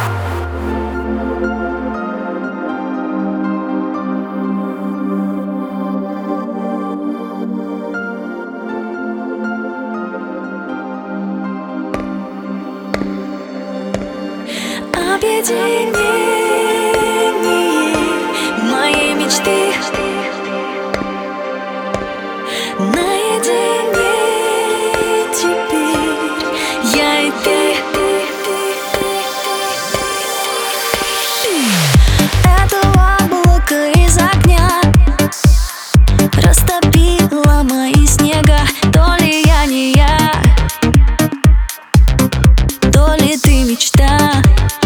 Объединение моей мечты. Наедине теперь я и ты. Это облако из огня растопило мои снега. То ли я не я, то ли ты мечта.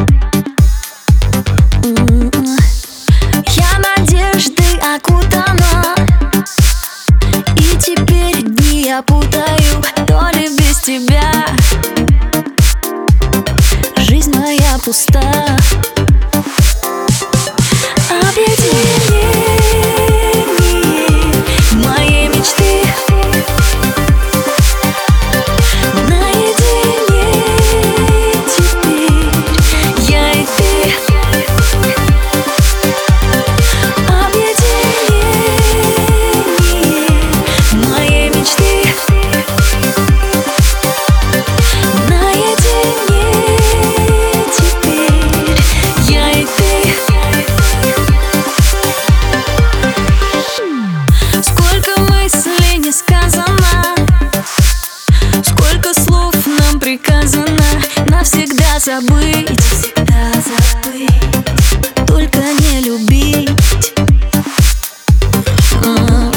Я надеждой окутана, и теперь дни я путаю. То ли без тебя жизнь моя пуста. Объединение моей мечты. Наедине теперь я и ты. Объединение моей мечты. Наедине теперь я и ты. Сколько мыслей не сказано, сколько слов нам приказано навсегда забыть, только не любить.